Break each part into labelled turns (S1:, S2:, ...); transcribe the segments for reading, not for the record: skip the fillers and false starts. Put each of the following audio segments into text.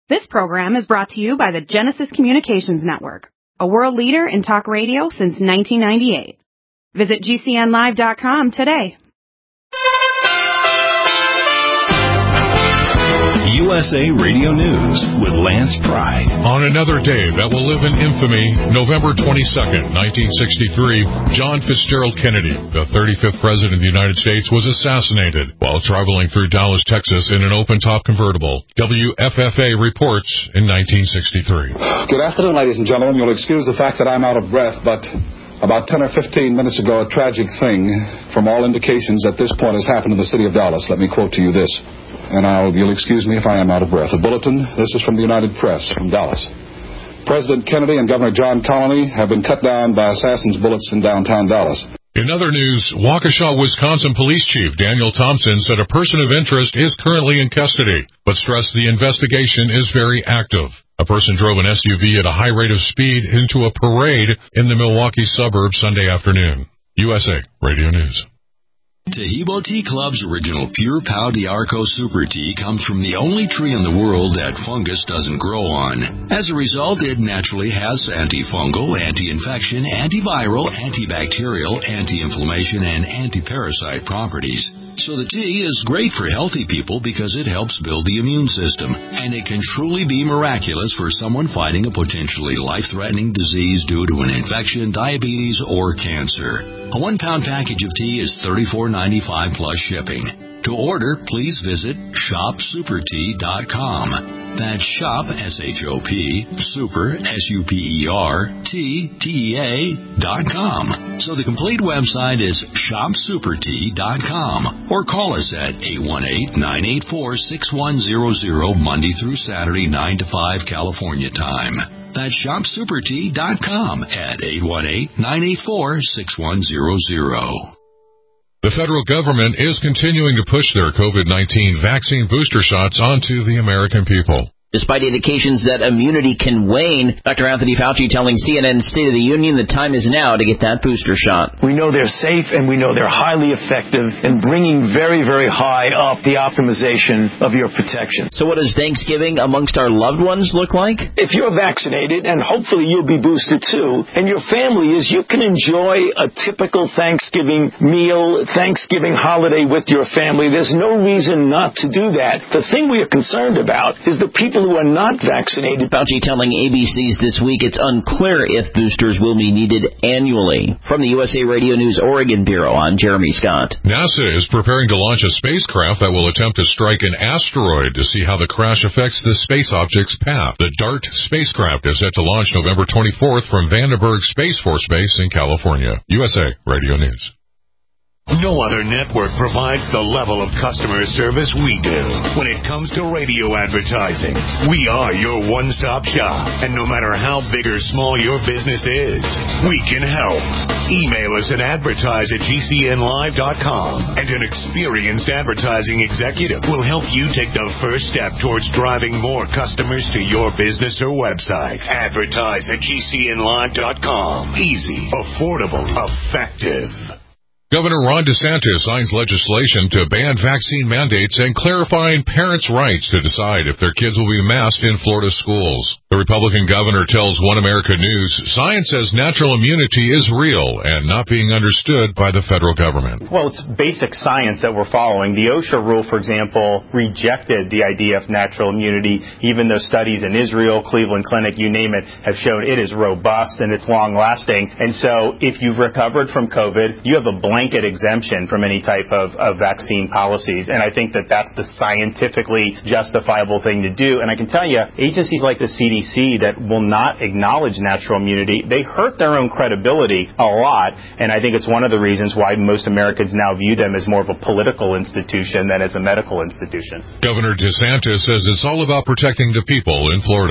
S1: This program is brought to you by the Genesis Communications Network, a world leader in talk radio since 1998. Visit GCNlive.com today.
S2: USA Radio News with Lance Pry.
S3: On another day that will live in infamy, November 22nd, 1963, John Fitzgerald Kennedy, the 35th President of the United States, was assassinated while traveling through Dallas, Texas in an open-top convertible. WFFA reports in 1963.
S4: Good afternoon, ladies and gentlemen. You'll excuse the fact that I'm out of breath, but about 10 or 15 minutes ago, a tragic thing, from all indications at this point, has happened in the city of Dallas. Let me quote to you this. And you'll excuse me if I am out of breath. A bulletin, this is from the United Press, from Dallas. President Kennedy and Governor John Connally have been cut down by assassins' bullets in downtown Dallas.
S3: In other news, Waukesha, Wisconsin Police Chief Daniel Thompson said a person of interest is currently in custody, but stressed the investigation is very active. A person drove an SUV at a high rate of speed into a parade in the Milwaukee suburbs Sunday afternoon. USA Radio News.
S2: Taheebo Tea Club's original Pure Pau d'Arco Super Tea comes from the only tree in the world that fungus doesn't grow on. As a result, it naturally has antifungal, anti-infection, antiviral, antibacterial, anti-inflammation, and anti-parasite properties. So the tea is great for healthy people because it helps build the immune system, and it can truly be miraculous for someone fighting a potentially life-threatening disease due to an infection, diabetes, or cancer. A 1-pound package of tea is $34.95 plus shipping. To order, please visit shopsupertea.com. That's shop, S-H-O-P, super, S-U-P-E-R, T-E-A.com. So the complete website is shopsupertea.com. Or call us at 818-984-6100, Monday through Saturday, 9 to 5 California time. That's shopsupertea.com at 818-984-6100.
S3: The federal government is continuing to push their COVID-19 vaccine booster shots onto the American people.
S5: Despite indications that immunity can wane, Dr. Anthony Fauci telling CNN State of the Union the time is now to get that booster shot.
S6: We know they're safe and we know they're highly effective in bringing very, very high up the optimization of your protection.
S5: So what does Thanksgiving amongst our loved ones look like?
S6: If you're vaccinated, and hopefully you'll be boosted too, and your family is, you can enjoy a typical Thanksgiving meal, Thanksgiving holiday with your family. There's no reason not to do that. The thing we are concerned about is the people who are not vaccinated.
S5: Fauci telling ABC's This Week it's unclear if boosters will be needed annually. From the USA Radio News Oregon Bureau, I'm Jeremy Scott.
S3: NASA is preparing to launch a spacecraft that will attempt to strike an asteroid to see how the crash affects the space object's path. The DART spacecraft is set to launch November 24th from Vandenberg Space Force Base in California. USA Radio News.
S7: No other network provides the level of customer service we do. When it comes to radio advertising, we are your one-stop shop. And no matter how big or small your business is, we can help. Email us at advertise@gcnlive.com, and an experienced advertising executive will help you take the first step towards driving more customers to your business or website. Advertise@gcnlive.com. Easy, affordable, effective.
S3: Governor Ron DeSantis signs legislation to ban vaccine mandates and clarifying parents' rights to decide if their kids will be masked in Florida schools. The Republican governor tells One America News science says natural immunity is real and not being understood by the federal government.
S8: Well, it's basic science that we're following. The OSHA rule, for example, rejected the idea of natural immunity, even though studies in Israel, Cleveland Clinic, you name it, have shown it is robust and it's long-lasting. And so if you've recovered from COVID, you have a blanket exemption from any type of vaccine policies. And I think that that's the scientifically justifiable thing to do. And I can tell you, agencies like the CDC that will not acknowledge natural immunity, they hurt their own credibility a lot. And I think it's one of the reasons why most Americans now view them as more of a political institution than as a medical institution.
S3: Governor DeSantis says it's all about protecting the people in Florida.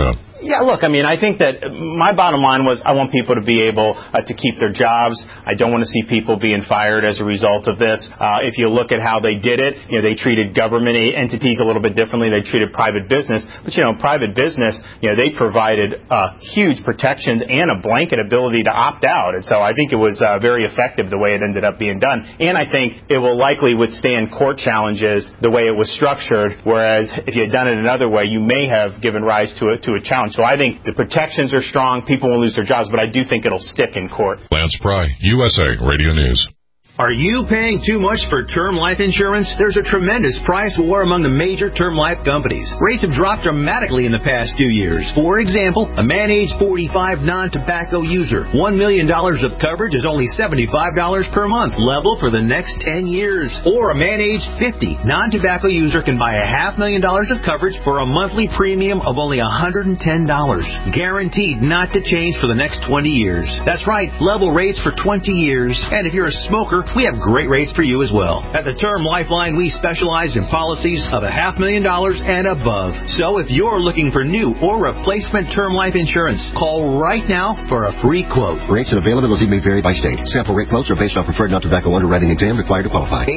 S8: Yeah, look, I mean, I think that my bottom line was I want people to be able to keep their jobs. I don't want to see people being fired as a result of this. If you look at how they did it, they treated government entities a little bit differently. They treated private business. But, private business, they provided huge protections and a blanket ability to opt out. And so I think it was very effective the way it ended up being done. And I think it will likely withstand court challenges the way it was structured, whereas if you had done it another way, you may have given rise to a challenge. So I think the protections are strong. People won't lose their jobs, but I do think it'll stick in court.
S3: Lance Pry, USA Radio News.
S9: Are you paying too much for term life insurance? There's a tremendous price war among the major term life companies. Rates have dropped dramatically in the past few years. For example, a man age 45 non-tobacco user, $1 million of coverage is only $75 per month, level for the next 10 years. Or a man age 50 non-tobacco user can buy $500,000 of coverage for a monthly premium of only $110, guaranteed not to change for the next 20 years. That's right, level rates for 20 years. And if you're a smoker, we have great rates for you as well. At the Term Lifeline, we specialize in policies of $500,000 and above. So if you're looking for new or replacement term life insurance, call right now for a free quote.
S10: Rates and availability may vary by state. Sample rate quotes are based on preferred non-tobacco underwriting exam required to qualify.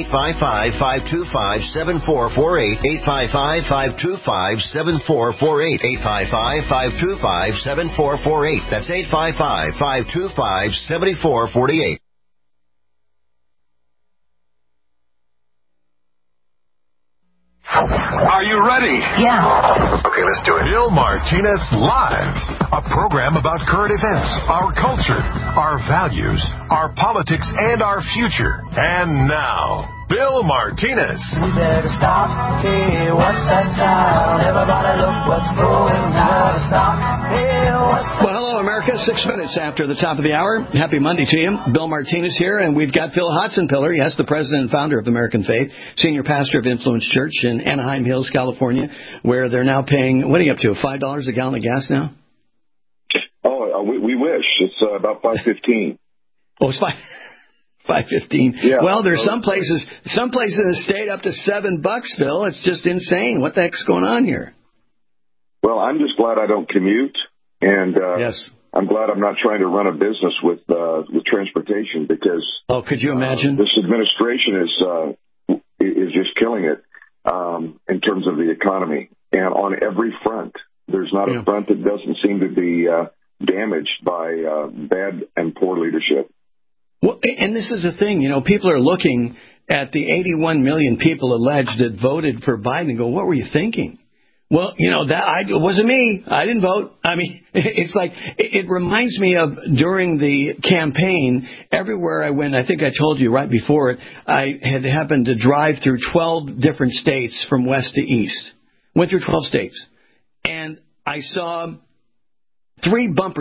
S10: 855-525-7448. 855-525-7448. 855-525-7448. That's 855-525-7448.
S11: Are you ready?
S12: Yeah.
S11: Okay, let's do it. Bill Martinez Live, a program about current events, our culture, our values, our politics, and our future. And now, Bill Martinez.
S12: We better stop. Hey, what's that sound? Everybody look what's going down. Stop. Hey, what's that?
S13: Well, hello, America. 6 minutes after the top of the hour. Happy Monday to you. Bill Martinez here, and we've got Phil Hotzenpiller. Yes, the president and founder of the American Faith, senior pastor of Influence Church in Anaheim Hills, California, where they're now paying, what are you up to, $5 a gallon of gas now?
S14: Oh, we wish. It's about $5.15.
S13: Oh, it's $5.15.
S14: Yeah.
S13: Well, there's some places in the state up to $7, Phil. It's just insane. What the heck's going on here?
S14: Well, I'm just glad I don't commute, and
S13: yes.
S14: I'm glad I'm not trying to run a business with transportation because
S13: could you imagine?
S14: This administration is just killing it in terms of the economy, and on every front. There's not a front that doesn't seem to be damaged by bad and poor leadership.
S13: Well, and this is the thing, people are looking at the 81 million people alleged that voted for Biden and go, what were you thinking? Well, it wasn't me. I didn't vote. I mean, it's like, it reminds me of during the campaign, everywhere I went, I think I told you right before it, I had happened to drive through 12 different states from west to east. Went through 12 states. And I saw three bumper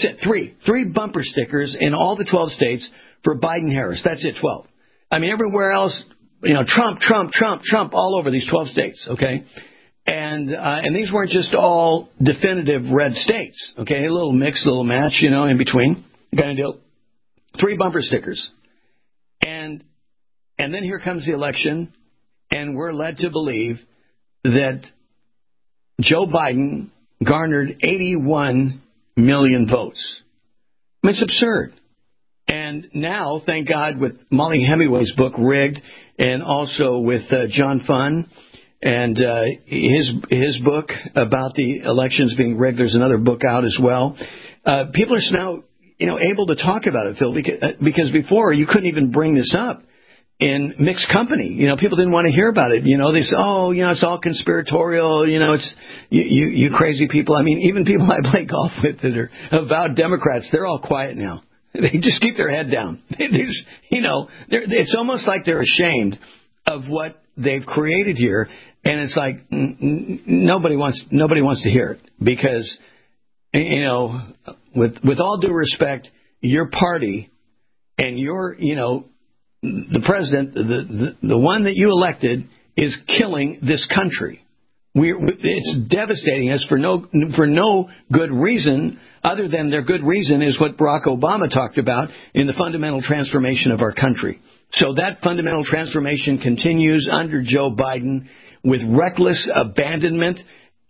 S13: stickers in all the 12 states for Biden-Harris. That's it, 12. I mean, everywhere else, Trump, all over these 12 states, okay? And these weren't just all definitive red states, okay? A little mix, a little match, in between kind of deal. 3 bumper stickers. And then here comes the election, and we're led to believe that Joe Biden garnered 81 million votes. I mean, it's absurd. And now, thank God, with Molly Hemingway's book, Rigged, and also with John Funn and his book about the elections being rigged, there's another book out as well. People are now, able to talk about it, Phil, because before you couldn't even bring this up in mixed company. People didn't want to hear about it. They say, it's all conspiratorial. It's you crazy people. I mean, even people I play golf with that are avowed Democrats, they're all quiet now. They just keep their head down. It's almost like they're ashamed of what they've created here, and it's like nobody wants to hear it because, with all due respect, your party and your, the president, the one that you elected, is killing this country. It's devastating us for no good reason other than their good reason is what Barack Obama talked about in the fundamental transformation of our country. So that fundamental transformation continues under Joe Biden with reckless abandonment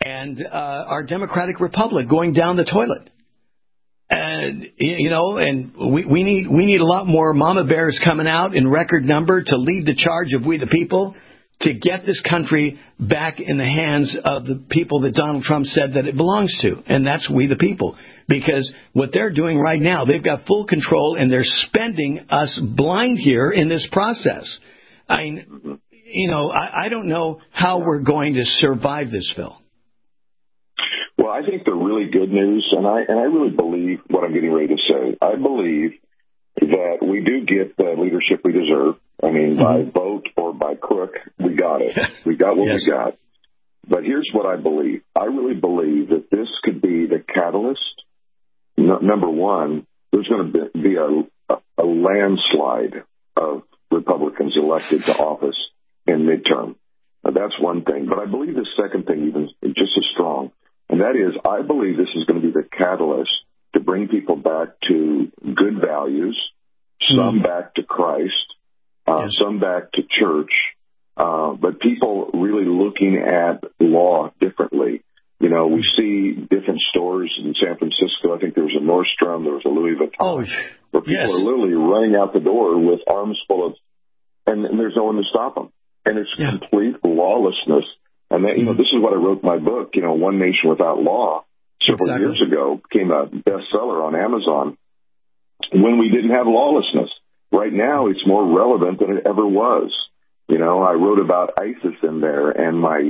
S13: and our democratic republic going down the toilet. And, and we need a lot more mama bears coming out in record number to lead the charge of we the people to get this country back in the hands of the people that Donald Trump said that it belongs to. And that's we the people. Because what they're doing right now, they've got full control and they're spending us blind here in this process. I don't know how we're going to survive this, Phil.
S14: Well, I think the really good news, and I really believe what I'm getting ready to say. I believe that we do get the leadership we deserve. I mean, by vote or by crook, we got it. We got what we got. But here's what I believe. I really believe that this could be the catalyst. Number one, there's going to be a landslide of Republicans elected to office in midterm. That's one thing. But I believe the second thing even just as strong. And that is, I believe this is going to be the catalyst to bring people back to good values, some back to Christ, some back to church, but people really looking at law differently. You know, we see different stores in San Francisco. I think there was a Nordstrom, there was a Louis Vuitton, where people are literally running out the door with arms full of, and there's no one to stop them. And it's complete lawlessness. And that, this is what I wrote in my book, One Nation Without Law, several years ago, became a bestseller on Amazon when we didn't have lawlessness. Right now, it's more relevant than it ever was. I wrote about ISIS in there, and my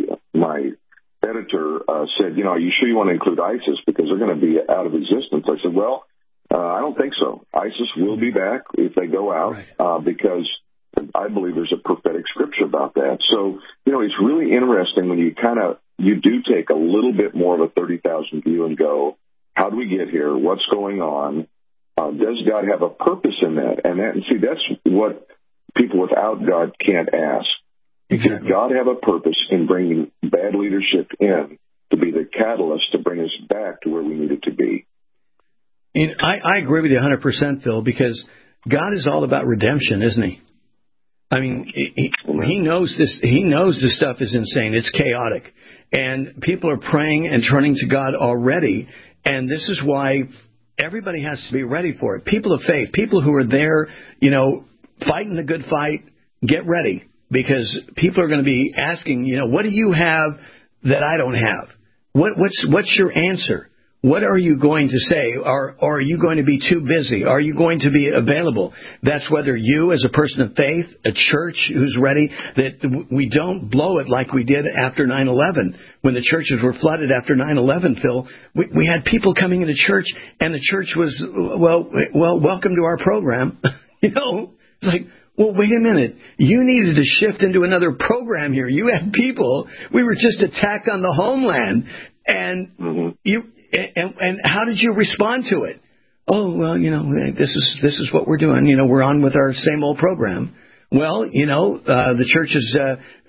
S14: editor said, are you sure you want to include ISIS because they're going to be out of existence? I said, well, I don't think so. ISIS will be back if they go out because I believe there's a prophetic scripture about that. So, it's really interesting when you do take a little bit more of a 30,000 view and go, how do we get here? What's going on? Does God have a purpose in that? And that's what people without God can't ask. Exactly. Does God have a purpose in bringing bad leadership in to be the catalyst to bring us back to where we needed to be?
S13: I agree with you 100%, Phil, because God is all about redemption, isn't he? I mean, he knows this. He knows this stuff is insane. It's chaotic. And people are praying and turning to God already. And this is why everybody has to be ready for it. People of faith, people who are there, fighting the good fight, get ready. Because people are going to be asking, what do you have that I don't have? What's your answer? What are you going to say? Or are you going to be too busy? Are you going to be available? That's whether you, as a person of faith, a church who's ready, that we don't blow it like we did after 9/11. When the churches were flooded after 9/11, Phil, we had people coming into church, and the church was, well, welcome to our program. It's like, well, wait a minute. You needed to shift into another program here. You had people. We were just attacked on the homeland, and And how did you respond to it? Oh, well, this is what we're doing. We're on with our same old program. Well, the churches,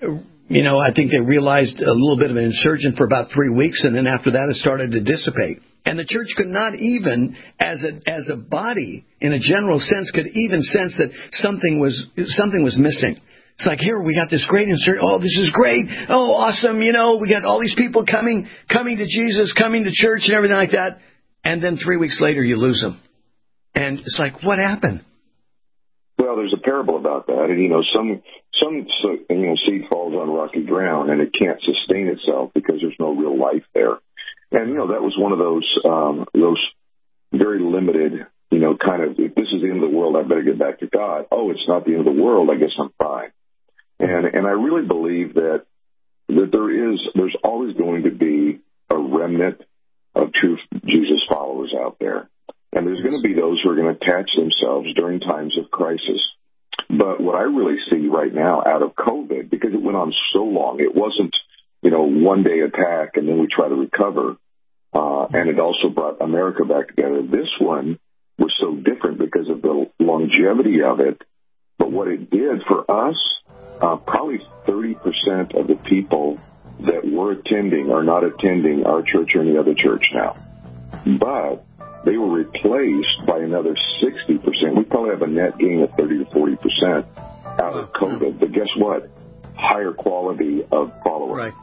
S13: I think they realized a little bit of an insurgent for about 3 weeks, and then after that it started to dissipate. And the church could not even, as a body, in a general sense, could even sense that something was missing. It's like, here, we got this great insert. Oh, this is great. Oh, awesome. We got all these people coming to Jesus, coming to church and everything like that. And then 3 weeks later, you lose them. And it's like, what happened?
S14: Well, there's a parable about that. And, some seed falls on rocky ground and it can't sustain itself because there's no real life there. And, that was one of those very limited, kind of, if this is the end of the world, I better get back to God. Oh, it's not the end of the world. I guess I'm fine. And I really believe that there's always going to be a remnant of true Jesus followers out there. And there's going to be those who are going to attach themselves during times of crisis. But what I really see right now out of COVID, because it went on so long, it wasn't, one day attack and then we try to recover. And it also brought America back together. This one was so different because of the longevity of it. But what it did for us, probably 30% of the people that were attending are not attending our church or any other church now. But they were replaced by another 60%. We probably have a net gain of 30 to 40% out of COVID. But guess what? Higher quality of followers.
S13: Right.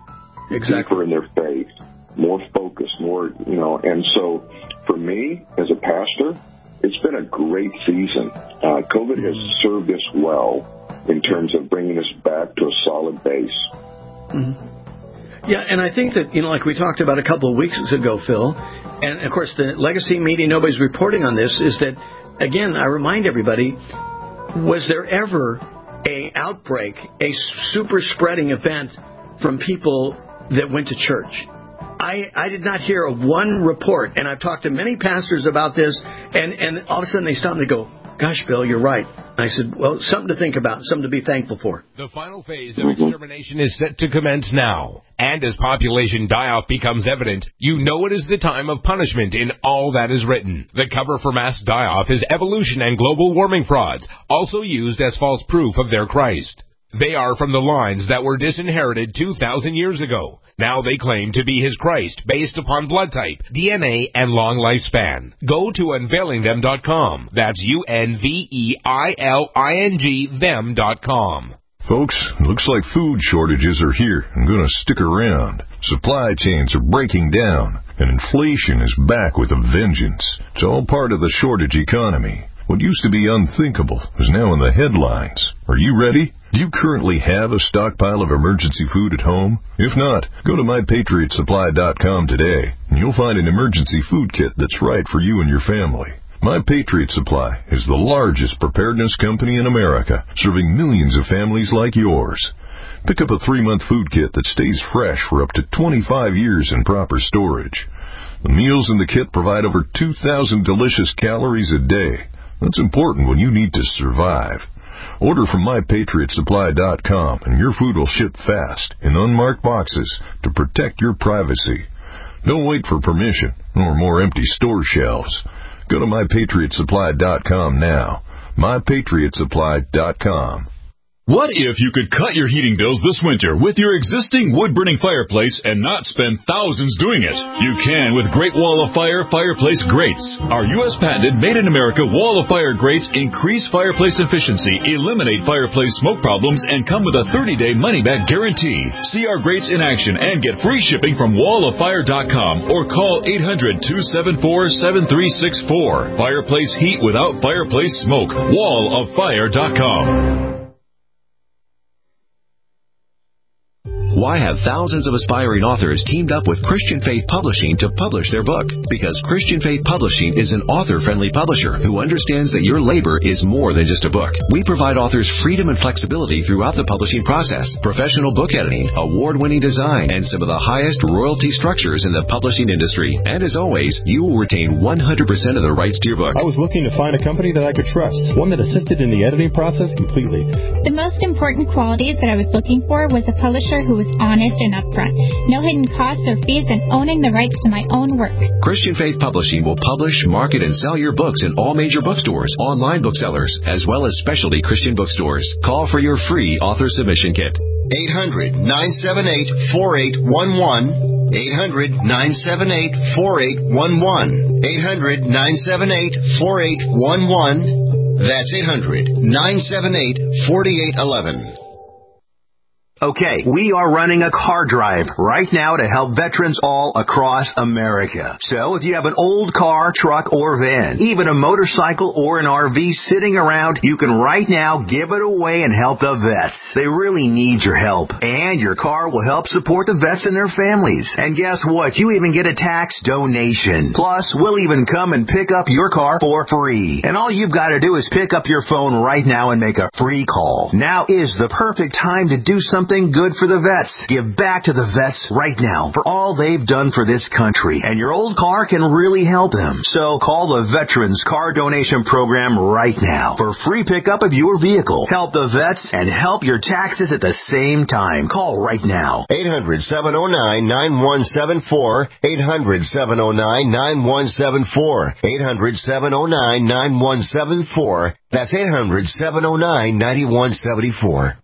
S13: Exactly.
S14: deeper in their faith, more focused, more, and so for me as a pastor, it's been a great season. COVID has served us well in terms of bringing us back to a solid base.
S13: Mm-hmm. Yeah, and I think that, like we talked about a couple of weeks ago, Phil, and of course the legacy media, nobody's reporting on this, is that, again, I remind everybody, was there ever a outbreak, a super spreading event from people that went to church? I did not hear of one report, and I've talked to many pastors about this, and all of a sudden they stop and they go, gosh, Bill, you're right. I said, well, something to think about, something to be thankful for.
S15: The final phase of extermination is set to commence now. And as population die-off becomes evident, you know it is the time of punishment in all that is written. The cover for mass die-off is evolution and global warming frauds, also used as false proof of their Christ. They are from the lines that were disinherited 2,000 years ago. Now they claim to be his Christ based upon blood type, DNA, and long lifespan. Go to unveilingthem.com. That's UNVEILING them.com.
S16: Folks, looks like food shortages are here and going to stick around. Supply chains are breaking down, and inflation is back with a vengeance. It's all part of the shortage economy. What used to be unthinkable is now in the headlines. Are you ready? Do you currently have a stockpile of emergency food at home? If not, go to MyPatriotSupply.com today, and you'll find an emergency food kit that's right for you and your family. My Patriot Supply is the largest preparedness company in America, serving millions of families like yours. Pick up a 3-month food kit that stays fresh for up to 25 years in proper storage. The meals in the kit provide over 2,000 delicious calories a day. That's important when you need to survive. Order from MyPatriotSupply.com, and your food will ship fast in unmarked boxes to protect your privacy. Don't wait for permission or more empty store shelves. Go to MyPatriotSupply.com now. MyPatriotSupply.com.
S17: What if you could cut your heating bills this winter with your existing wood-burning fireplace and not spend thousands doing it? You can with Great Wall of Fire fireplace grates. Our U.S. patented made-in-America Wall of Fire grates increase fireplace efficiency, eliminate fireplace smoke problems, and come with a 30-day money-back guarantee. See our grates in action and get free shipping from walloffire.com or call 800-274-7364. Fireplace heat without fireplace smoke. walloffire.com.
S18: Why have thousands of aspiring authors teamed up with Christian Faith Publishing to publish their book? Because Christian Faith Publishing is an author-friendly publisher who understands that your labor is more than just a book. We provide authors freedom and flexibility throughout the publishing process, professional book editing, award-winning design, and some of the highest royalty structures in the publishing industry. And as always, you will retain 100% of the rights to your book.
S19: I was looking to find a company that I could trust, one that assisted in the editing process completely.
S20: The most important qualities that I was looking for was a publisher who was honest and upfront, no hidden costs or fees, and owning the rights to my own work.
S18: Christian Faith Publishing will publish, market, and sell your books in all major bookstores, online booksellers, as well as specialty Christian bookstores. Call for your free author submission kit.
S21: 800-978-4811. 800-978-4811. 800-978-4811. That's 800-978-4811.
S9: Okay, we are running a car drive right now to help veterans all across America. So if you have an old car, truck, or van, even a motorcycle or an RV sitting around, you can right now give it away and help the vets. They really need your help. And your car will help support the vets and their families. And guess what? You even get a tax donation. Plus, we'll even come and pick up your car for free. And all you've got to do is pick up your phone right now and make a free call. Now is the perfect time to do something good for the vets. Give back to the vets right now for all they've done for this country. And your old car can really help them. So call the Veterans Car Donation Program right now for free pickup of your vehicle. Help the vets and help your taxes at the same time. Call right now.
S21: 800-709-9174. 800-709-9174. 800-709-9174. That's 800-709-9174.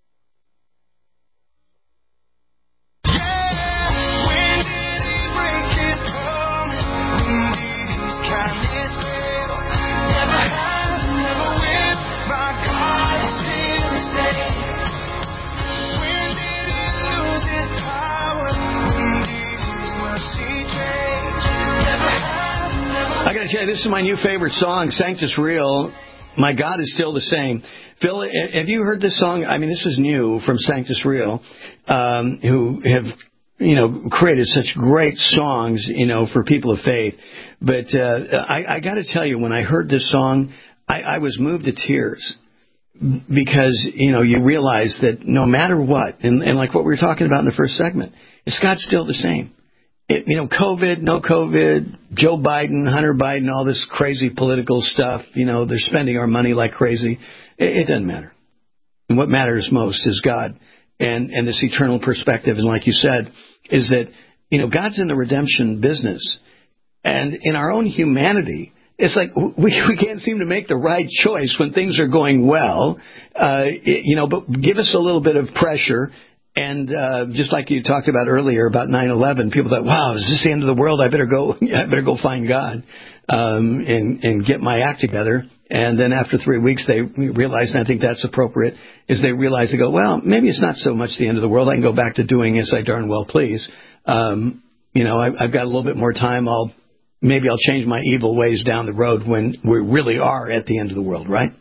S13: I got to tell you, this is my new favorite song, Sanctus Real. My God is still the same. Phil, have you heard this song? I mean, this is new from Sanctus Real, who have, created such great songs, for people of faith. But I got to tell you, when I heard this song, I was moved to tears. Because, you realize that no matter what, and like what we were talking about in the first segment, is God still the same? COVID, no COVID, Joe Biden, Hunter Biden, all this crazy political stuff, they're spending our money like crazy. It doesn't matter. And what matters most is God and this eternal perspective. And like you said, is that, God's in the redemption business. And in our own humanity, it's like we can't seem to make the right choice when things are going well, but give us a little bit of pressure. And just like you talked about earlier about 9/11, people thought, wow, is this the end of the world? I better go find God and get my act together. And then after 3 weeks, they realized, and I think that's appropriate, is they realize, they go, well, maybe it's not so much the end of the world. I can go back to doing as I darn well please. I've got a little bit more time. Maybe I'll change my evil ways down the road when we really are at the end of the world, right?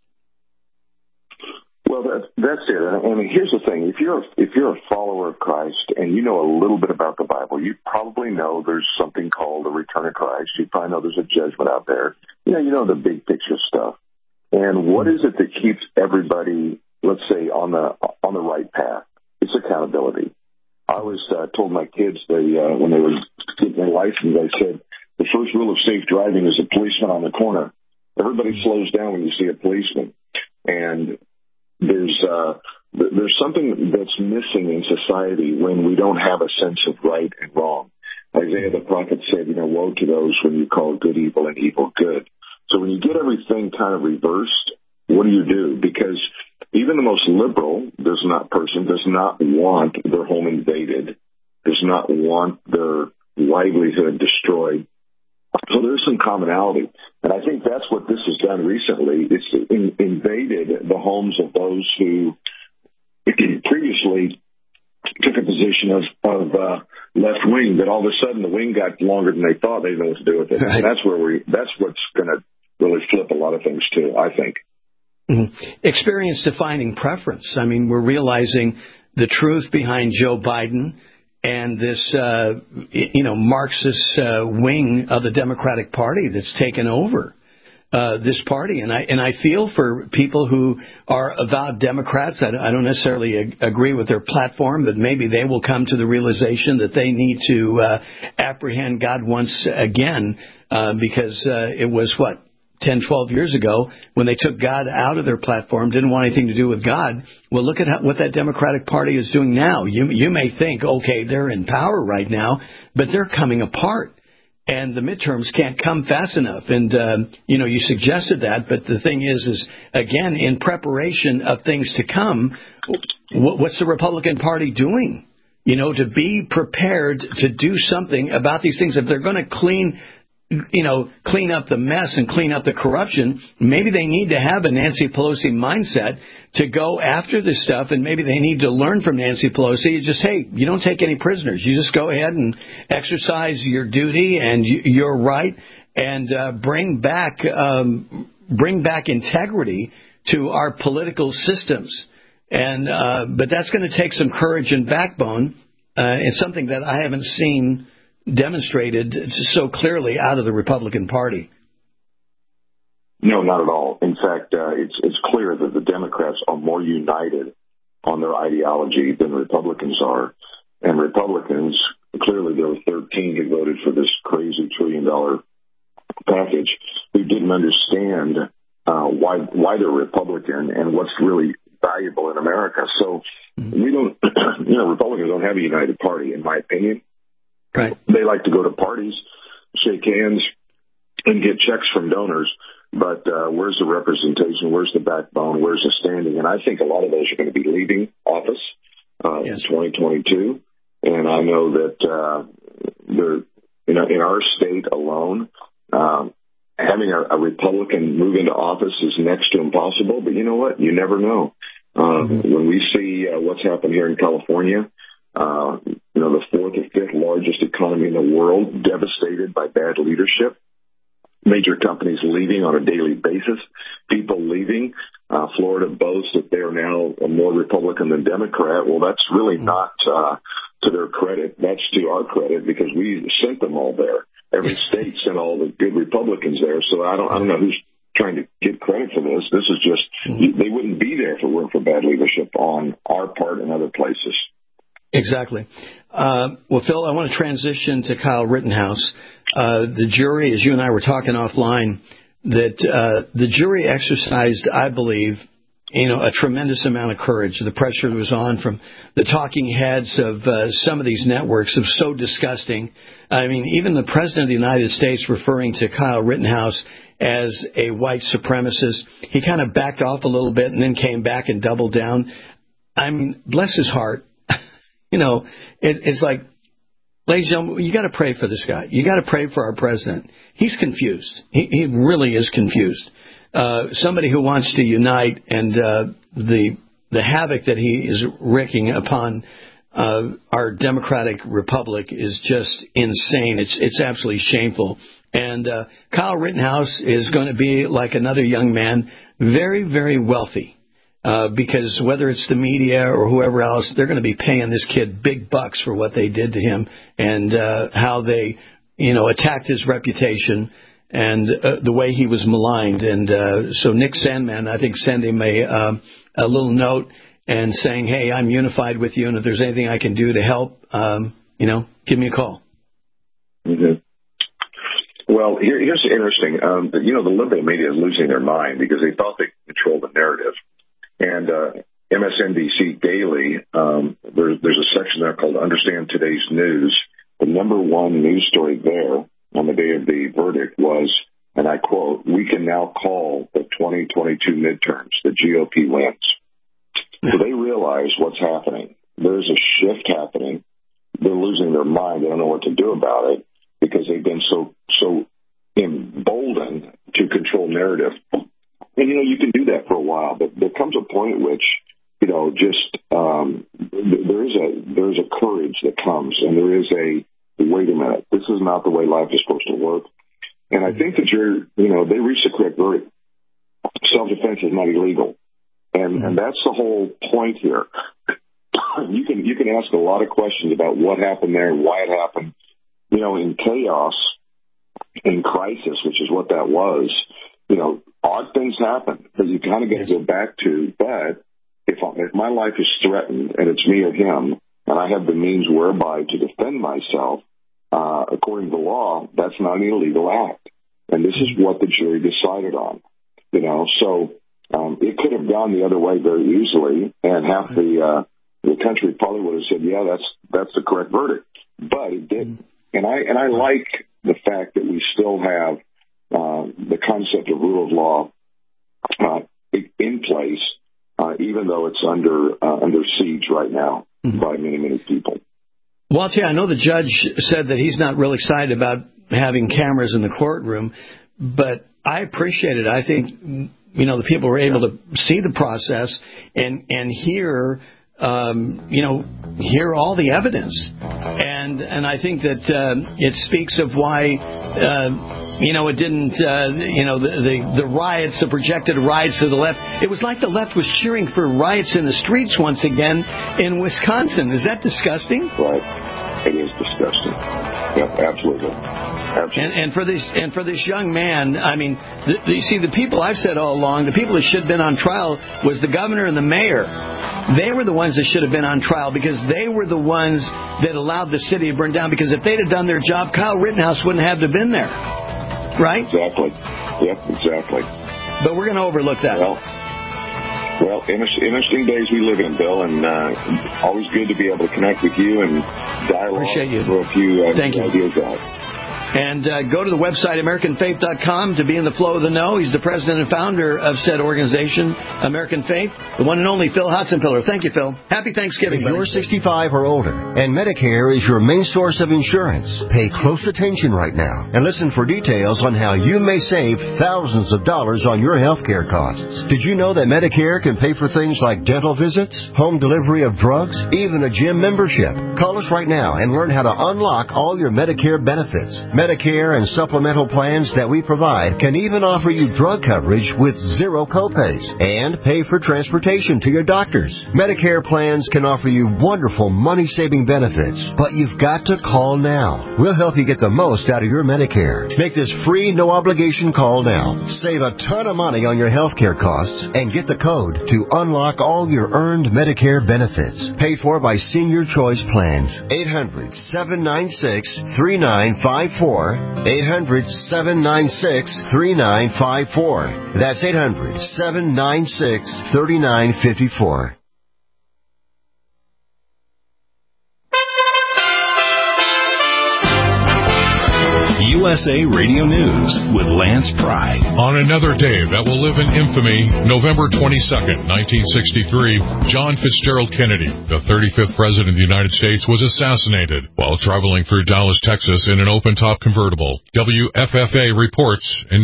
S14: Well, that's it. I mean, here's the thing: if you're a follower of Christ and you know a little bit about the Bible, you probably know there's something called the return of Christ. You probably know there's a judgment out there. You know the big picture stuff. And what is it that keeps everybody, let's say, on the right path? It's accountability. I always told my kids when they were getting their license, I said, the first rule of safe driving is a policeman on the corner. Everybody slows down when you see a policeman. And there's something that's missing in society when we don't have a sense of right and wrong. Isaiah the prophet said, woe to those when you call good evil and evil good. So when you get everything kind of reversed, what do? Because even the most liberal person does not want their home invaded, does not want their livelihood destroyed. So there's some commonality. And I think that's what this has done recently. It's invaded the homes of those who previously took a position of left wing, but all of a sudden the wing got longer than they thought. They didn't know what to do with it. Right. And that's what's going to really flip a lot of things too, I think.
S13: Mm-hmm. Experience defining preference. I mean, we're realizing the truth behind Joe Biden and this, Marxist wing of the Democratic Party that's taken over this party. And I feel for people who are avowed Democrats. I don't necessarily agree with their platform, but maybe they will come to the realization that they need to apprehend God once again, because it was, 10, 12 years ago, when they took God out of their platform, didn't want anything to do with God. Well, look at what that Democratic Party is doing now. You may think, okay, they're in power right now, but they're coming apart. And the midterms can't come fast enough. And, you suggested that, but the thing is again, in preparation of things to come, what's the Republican Party doing? To be prepared to do something about these things. If they're going to clean up the mess and clean up the corruption, maybe they need to have a Nancy Pelosi mindset to go after this stuff, and maybe they need to learn from Nancy Pelosi. You don't take any prisoners. You just go ahead and exercise your duty and your right, and bring back integrity to our political systems. But that's going to take some courage and backbone. It's something that I haven't seen demonstrated so clearly out of the Republican Party.
S14: No, not at all. In fact, it's clear that the Democrats are more united on their ideology than Republicans are. And Republicans, clearly there were 13 who voted for this crazy $1 trillion package, who didn't understand why they're Republican and what's really valuable in America. So we don't, Republicans don't have a united party, in my opinion.
S13: Right.
S14: They like to go to parties, shake hands, and get checks from donors. But where's the representation? Where's the backbone? Where's the standing? And I think a lot of those are going to be leaving office in 2022. And I know that in our state alone, having a Republican move into office is next to impossible. But you know what? You never know. When we see what's happened here in California, the fourth or fifth largest economy in the world, devastated by bad leadership. major companies leaving on a daily basis, people leaving. Florida boasts that they are now more Republican than Democrat. Well, that's really not to their credit. That's to our credit because we sent them all there. Every state sent all the good Republicans there. So I don't know who's trying to get credit for this. This is just, they wouldn't be there if it weren't for bad leadership on our part and other places.
S13: Exactly. Well, Phil, I want to transition to Kyle Rittenhouse. The jury, as you and I were talking offline, that the jury exercised, I believe, a tremendous amount of courage. The pressure was on from the talking heads of some of these networks of so disgusting. I mean, even the President of the United States referring to Kyle Rittenhouse as a white supremacist, he kind of backed off a little bit and then came back and doubled down. I mean, bless his heart. It's like, ladies and gentlemen, you got to pray for this guy. You got to pray for our president. He's confused. He really is confused. Somebody who wants to unite, and the havoc that he is wreaking upon our democratic republic is just insane. It's absolutely shameful. And Kyle Rittenhouse is going to be like another young man, very, very wealthy. Because whether it's the media or whoever else, they're going to be paying this kid big bucks for what they did to him and how they, attacked his reputation and the way he was maligned. And so Nick Sandman, I think, sent him a little note and saying, hey, I'm unified with you, and if there's anything I can do to help, give me a call.
S14: Mm-hmm. Well, here's interesting. The liberal media is losing their mind because they thought they could control the narrative. And MSNBC Daily, there's a section there called Understand Today's News. The number one news story there on the day of the verdict was, and I quote, "We can now call the 2022 midterms. The GOP wins." So they realize what's happening. There's a shift happening. They're losing their mind. They don't know what to do about it because they've been so emboldened to control narrative. And, you can do that for a while, but there comes a point at which, there's a courage that comes, and there is wait a minute, this is not the way life is supposed to work. And I think the jury, they reached the correct verdict. Self-defense is not illegal. And that's the whole point here. You can ask a lot of questions about what happened there and why it happened. In chaos, in crisis, which is what that was, odd things happen, but you kind of got to go back to, but if my life is threatened and it's me or him, and I have the means whereby to defend myself, according to the law, that's not an illegal act. And this is what the jury decided on, so it could have gone the other way very easily, and half the country probably would have said, yeah, that's the correct verdict, but it didn't. And I like the fact that we still have the concept of rule of law in place, even though it's under siege right now by many, many people.
S13: Well, I'll tell you, I know the judge said that he's not real excited about having cameras in the courtroom, but I appreciate it. I think, the people were able to see the process and hear hear all the evidence. And I think that it speaks of why, it didn't, the riots, the projected riots to the left. It was like the left was cheering for riots in the streets once again in Wisconsin. Is that disgusting?
S14: Right. It is disgusting. Yep, absolutely.
S13: And for this young man, I mean, you see, the people I've said all along, the people that should have been on trial was the governor and the mayor. They were the ones that should have been on trial because they were the ones that allowed the city to burn down. Because if they'd have done their job, Kyle Rittenhouse wouldn't have to have been there. Right?
S14: Exactly. Yep, exactly.
S13: But we're going to overlook that.
S14: Well, interesting days we live in, Bill, and always good to be able to connect with you and dialogue.
S13: Appreciate you.
S14: Throw a few
S13: Thank you.
S14: ideas out.
S13: And go to the website, AmericanFaith.com, to be in the flow of the know. He's the president and founder of said organization, American Faith, the one and only Phil Hotzenpiller. Thank you, Phil. Happy Thanksgiving.
S21: If you're 65 or older and Medicare is your main source of insurance, pay close attention right now and listen for details on how you may save thousands of dollars on your health care costs. Did you know that Medicare can pay for things like dental visits, home delivery of drugs, even a gym membership? Call us right now and learn how to unlock all your Medicare benefits. Medicare and supplemental plans that we provide can even offer you drug coverage with zero copays and pay for transportation to your doctors. Medicare plans can offer you wonderful money-saving benefits, but you've got to call now. We'll help you get the most out of your Medicare. Make this free, no-obligation call now. Save a ton of money on your health care costs and get the code to unlock all your earned Medicare benefits. Paid for by Senior Choice Plans. 800-796-3954. 800-796-3954. That's 800-796-3954.
S17: USA Radio News with Lance Pry.
S3: On another day that will live in infamy, November 22nd, 1963, John Fitzgerald Kennedy, the 35th President of the United States, was assassinated while traveling through Dallas, Texas in an open-top convertible. WFFA reports in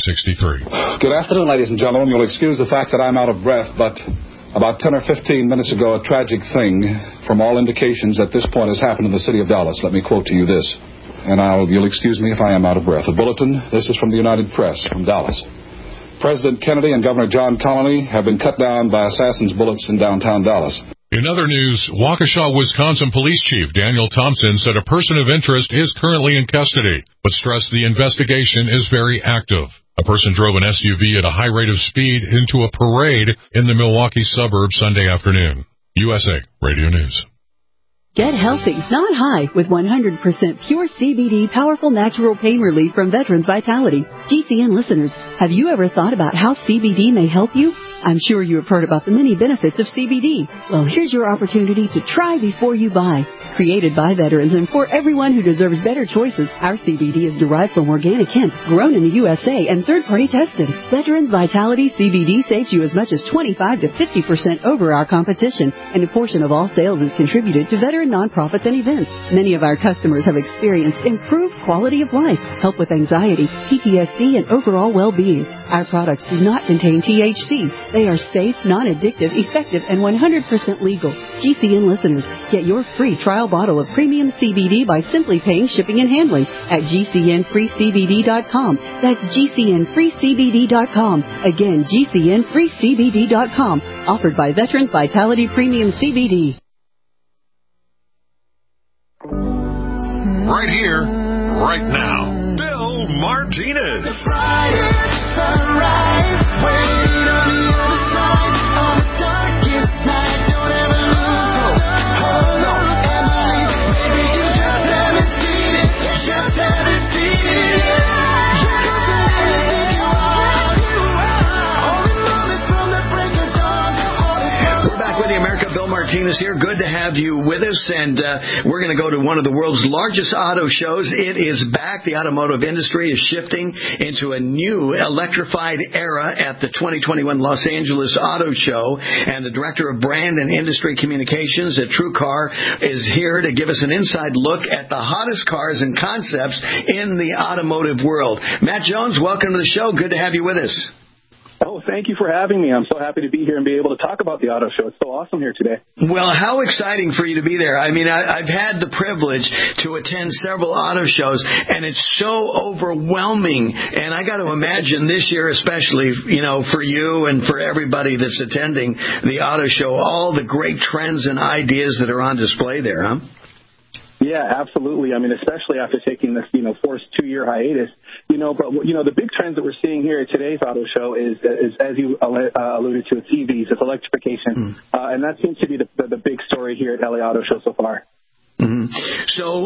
S3: 1963.
S4: Good afternoon, ladies and gentlemen. You'll excuse the fact that I'm out of breath, but about 10 or 15 minutes ago, a tragic thing, from all indications at this point, has happened in the city of Dallas. Let me quote to you this. And you'll excuse me if I am out of breath. A bulletin. This is from the United Press from Dallas. President Kennedy and Governor John Connally have been cut down by assassins' bullets in downtown Dallas.
S3: In other news, Waukesha, Wisconsin Police Chief Daniel Thompson said a person of interest is currently in custody, but stressed the investigation is very active. A person drove an SUV at a high rate of speed into a parade in the Milwaukee suburbs Sunday afternoon. USA Radio News.
S1: Get healthy, not high, with 100% pure CBD powerful natural pain relief from Veterans Vitality. GCN listeners, have you ever thought about how CBD may help you? I'm sure you have heard about the many benefits of CBD. Well, here's your opportunity to try before you buy. Created by veterans and for everyone who deserves better choices, our CBD is derived from organic hemp, grown in the USA and third-party tested. Veterans Vitality CBD saves you as much as 25 to 50% over our competition, and a portion of all sales is contributed to veteran nonprofits and events. Many of our customers have experienced improved quality of life, help with anxiety, PTSD, and overall well-being. Our products do not contain THC. They are safe, non-addictive, effective, and 100% legal. GCN listeners, get your free trial bottle of premium CBD by simply paying shipping and handling at GCNFreeCBD.com. That's GCNFreeCBD.com. Again, GCNFreeCBD.com. Offered by Veterans Vitality Premium CBD.
S11: Right here, right now, Bill Martinez.
S12: Sunrise, waiting on the other side, on the darkest night, don't ever lose hold on, and believe, maybe you just haven't seen it, just haven't seen it, you can do anything you want, all the moment from the break of dawn.
S13: We're back with you, America. Bill Martinez here. Good to have you with us, and we're going to go to one of the world's largest auto shows. It is back. The automotive industry is shifting into a new electrified era at the 2021 Los Angeles Auto Show, and the Director of Brand and Industry Communications at TrueCar is here to give us an inside look at the hottest cars and concepts in the automotive world. Matt Jones, welcome to the show. Good to have you with us.
S22: Oh, thank you for having me. I'm so happy to be here and be able to talk about the auto show. It's so awesome here today.
S13: Well, how exciting for you to be there. I mean, I've had the privilege to attend several auto shows, and it's so overwhelming. And I got to imagine this year especially, you know, for you and for everybody that's attending the auto show, all the great trends and ideas that are on display there, huh?
S22: Yeah, absolutely. I mean, especially after taking this, forced 2-year hiatus, but the big trends that we're seeing here at today's auto show is as you alluded to, it's EVs, it's electrification. And that seems to be the big story here at LA Auto Show so far.
S13: Mm-hmm. So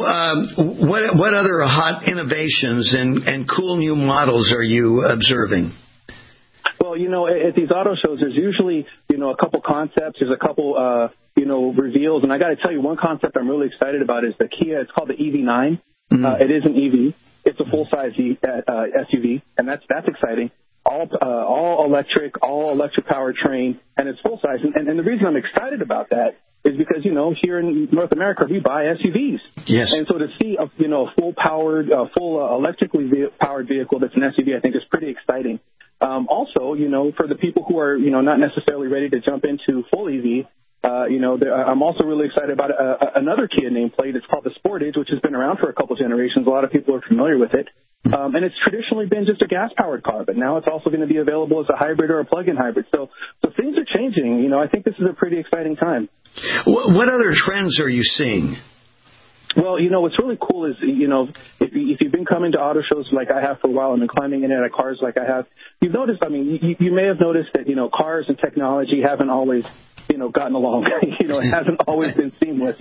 S13: what other hot innovations and cool new models are you observing?
S22: Well, at these auto shows, there's usually, a couple concepts, there's a couple, reveals. And I got to tell you, one concept I'm really excited about is the Kia. It's called the EV9. It is an EV. It's a full-size SUV, and that's exciting. All electric powertrain, and it's full-size. And the reason I'm excited about that is because, here in North America, we buy SUVs.
S13: Yes.
S22: And so to see a full-powered, electrically powered vehicle that's an SUV, I think is pretty exciting. Also, for the people who are, not necessarily ready to jump into full EV, I'm also really excited about another Kia nameplate. It's called the Sportage, which has been around for a couple generations. A lot of people are familiar with it. And it's traditionally been just a gas-powered car, but now it's also going to be available as a hybrid or a plug-in hybrid. So things are changing. I think this is a pretty exciting time.
S13: What other trends are you seeing?
S22: Well, what's really cool is, if you've been coming to auto shows like I have for a while and been climbing in and out of cars like I have, you've noticed, you may have noticed that, cars and technology haven't always, gotten along. It hasn't always been seamless,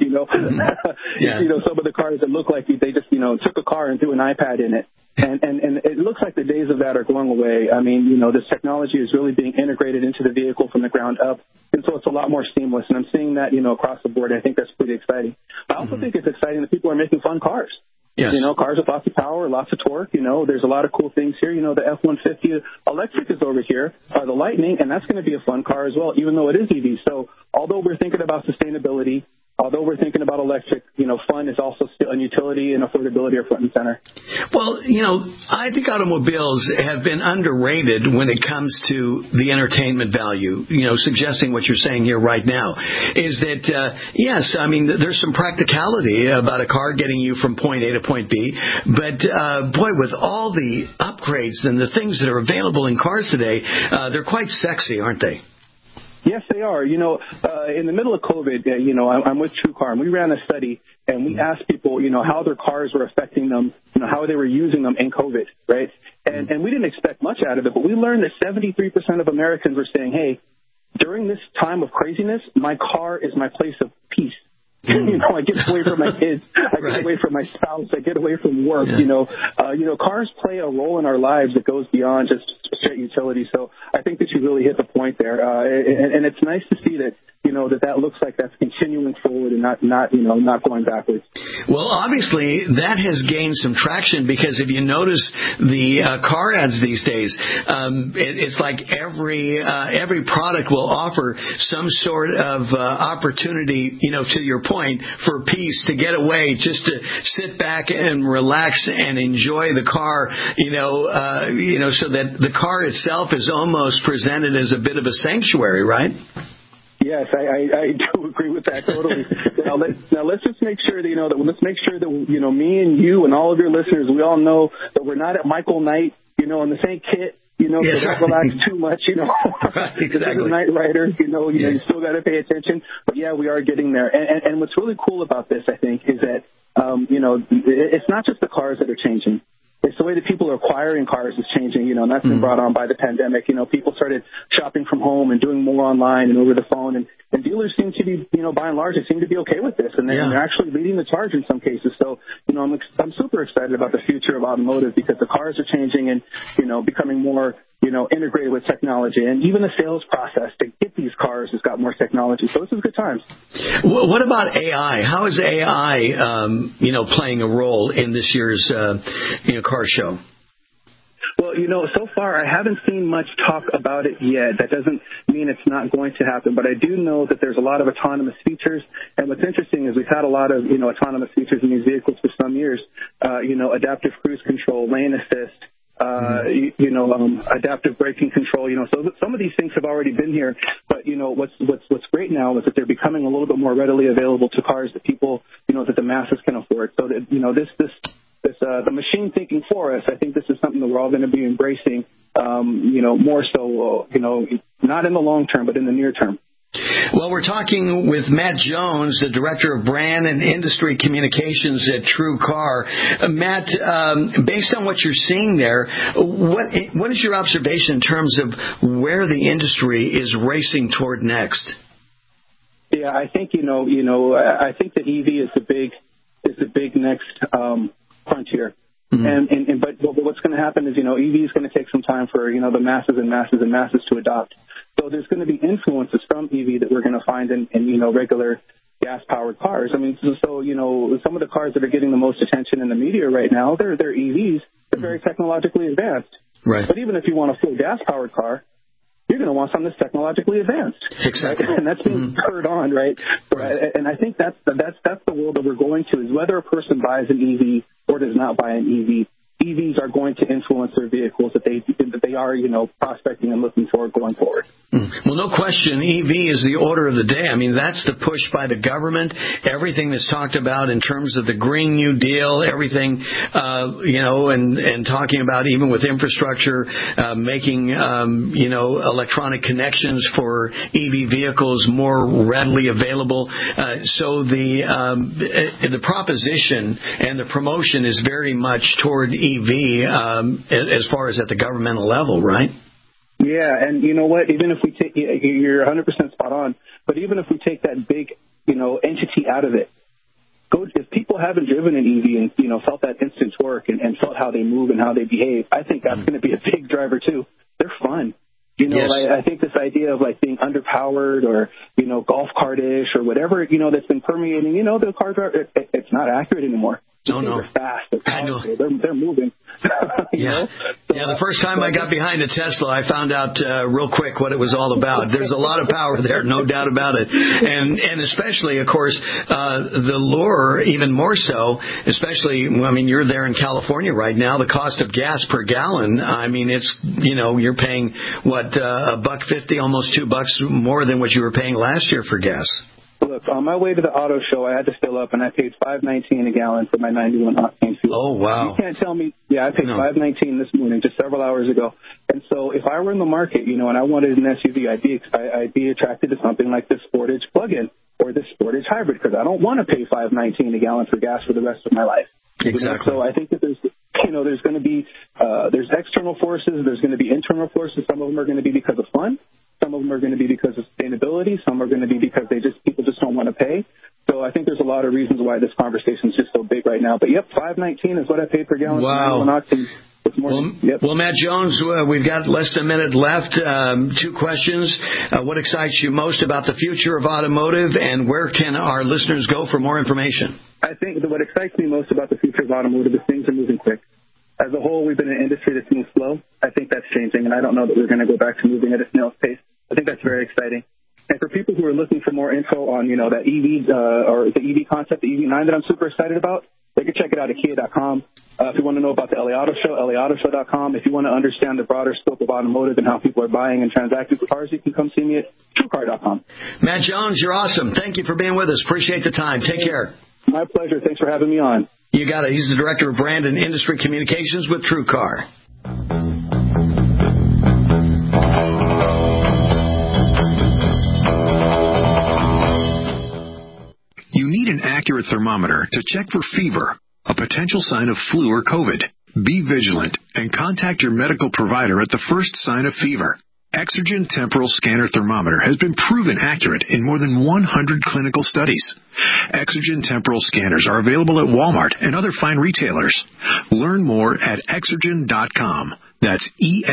S13: Yeah.
S22: Some of the cars that look like they just, took a car and threw an iPad in it. And it looks like the days of that are going away. This technology is really being integrated into the vehicle from the ground up. And so it's a lot more seamless. And I'm seeing that, across the board. I think that's pretty exciting. I also think it's exciting that people are making fun cars.
S13: Yes.
S22: Cars with lots of power, lots of torque. There's a lot of cool things here. The F-150 electric is over here, the Lightning, and that's going to be a fun car as well, even though it is EV. So although we're thinking about sustainability, although we're thinking about electric, fun is also still, and utility and affordability are front and center.
S13: Well, I think automobiles have been underrated when it comes to the entertainment value, suggesting what you're saying here right now is that, yes, there's some practicality about a car getting you from point A to point B, but, boy, with all the upgrades and the things that are available in cars today, they're quite sexy, aren't they?
S22: Yes, they are. In the middle of COVID, I'm with TrueCar, and we ran a study, and we asked people, how their cars were affecting them, how they were using them in COVID, right? And we didn't expect much out of it, but we learned that 73% of Americans were saying, hey, during this time of craziness, my car is my place of peace. I get away from my kids. I get away from my spouse. I get away from work.
S13: Yeah.
S22: Cars play a role in our lives that goes beyond just straight utility. So I think that you really hit the point there. And it's nice to see that, that looks like that's continuing forward and not going backwards.
S13: Well, obviously that has gained some traction because if you notice the car ads these days, it's like every product will offer some sort of opportunity, to your point, for peace, to get away, just to sit back and relax and enjoy the car, so that the car itself is almost presented as a bit of a sanctuary, right?
S22: Yes, I do agree with that totally. Now let's just make sure that me and you and all of your listeners, we all know that we're not at Michael Knight, in the same kit.
S13: Yes,
S22: so don't relax too much,
S13: Right, exactly.
S22: As a night rider, you still got to pay attention. But yeah, we are getting there. And what's really cool about this, I think, is that, it's not just the cars that are changing. It's the way that people are acquiring cars is changing, and that's been brought on by the pandemic. People started shopping from home and doing more online and over the phone, and dealers seem to be, by and large, they seem to be okay with this, and they're actually leading the charge in some cases. So, I'm super excited about the future of automotive because the cars are changing and, becoming more, integrated with technology, and even the sales process to get these cars has got more technology. So this is good times.
S13: What about AI? How is AI, playing a role in this year's, car show?
S22: Well, so far I haven't seen much talk about it yet. That doesn't mean it's not going to happen, but I do know that there's a lot of autonomous features. And what's interesting is we've had a lot of, autonomous features in these vehicles for some years. Adaptive cruise control, lane assist, adaptive braking control, so some of these things have already been here, but, what's great now is that they're becoming a little bit more readily available to cars that people, that the masses can afford. So that, the machine thinking for us, I think this is something that we're all going to be embracing, more so, not in the long term, but in the near term.
S13: Well, we're talking with Matt Jones, the Director of Brand and Industry Communications at TrueCar. Matt, based on what you're seeing there, what is your observation in terms of where the industry is racing toward next?
S22: Yeah, I think I think that EV is the big next frontier. Mm-hmm. But what's going to happen is, EV is going to take some time for, the masses and masses and masses to adopt. So there's going to be influences from EV that we're going to find in regular gas-powered cars. I mean, so some of the cars that are getting the most attention in the media right now, they're EVs. They're very technologically advanced.
S13: Right.
S22: But even if you want a full gas-powered car, you're going to want something that's technologically advanced.
S13: Exactly.
S22: Right? And that's being spurred on, right? And I think that's the world that we're going to, is whether a person buys an EV or does not buy an EV, EVs are going to influence their vehicles that they are, prospecting and looking for going forward.
S13: Well, no question, EV is the order of the day. I mean, that's the push by the government. Everything that's talked about in terms of the Green New Deal, everything, and talking about even with infrastructure, making, electronic connections for EV vehicles more readily available. So the proposition and the promotion is very much toward EV as far as at the governmental level, right?
S22: Yeah, and you know what? Even if we take, you're 100% spot on. But even if we take that big, entity out of it, if people haven't driven an EV and felt that instant torque and felt how they move and how they behave, I think that's going to be a big driver too. They're fun.
S13: Yes.
S22: I think this idea of being underpowered or golf cart-ish or whatever that's been permeating. The cars it's not accurate anymore.
S13: No.
S22: They're fast. They're powerful. They're moving.
S13: Yeah. The first time I got behind a Tesla, I found out real quick what it was all about. There's a lot of power there, no doubt about it. And especially, of course, the lure, even more so, especially, you're there in California right now, the cost of gas per gallon, it's, you're paying, $1.50, almost $2 more than what you were paying last year for gas.
S22: Look, on my way to the auto show, I had to fill up, and I paid $5.19 a gallon for my 91 octane fuel.
S13: Oh, wow.
S22: You can't tell me. Yeah, I paid $5.19 this morning, just several hours ago. And so if I were in the market, and I wanted an SUV, I'd be attracted to something like this Sportage plug-in or this Sportage hybrid, because I don't want to pay $5.19 a gallon for gas for the rest of my life.
S13: Exactly.
S22: So I think that there's going to be there's external forces, there's going to be internal forces. Some of them are going to be because of fun. Some of them are going to be because of sustainability. Some are going to be because people just don't want to pay. So I think there's a lot of reasons why this conversation is just so big right now. But yep, $5.19 is what I paid per gallon.
S13: Wow.
S22: This morning.
S13: Well, Matt Jones, we've got less than a minute left. 2 questions. What excites you most about the future of automotive, and where can our listeners go for more information?
S22: I think that what excites me most about the future of automotive is things are moving quick. As a whole, we've been in an industry that's moved slow. I think that's changing, and I don't know that we're going to go back to moving at a snail's pace. I think that's very exciting. And for people who are looking for more info on, that EV or the EV concept, the EV9 that I'm super excited about, they can check it out at Kia.com. If you want to know about the LA Auto Show, LAAutoShow.com. If you want to understand the broader scope of automotive and how people are buying and transacting with cars, you can come see me at TrueCar.com.
S13: Matt Jones, you're awesome. Thank you for being with us. Appreciate the time. Take care.
S22: My pleasure. Thanks for having me on.
S13: You got it. He's the Director of Brand and Industry Communications with TrueCar.
S2: You need an accurate thermometer to check for fever, a potential sign of flu or COVID. Be vigilant and contact your medical provider at the first sign of fever. Exergen Temporal Scanner Thermometer has been proven accurate in more than 100 clinical studies. Exergen Temporal Scanners are available at Walmart and other fine retailers. Learn more at Exergen.com. That's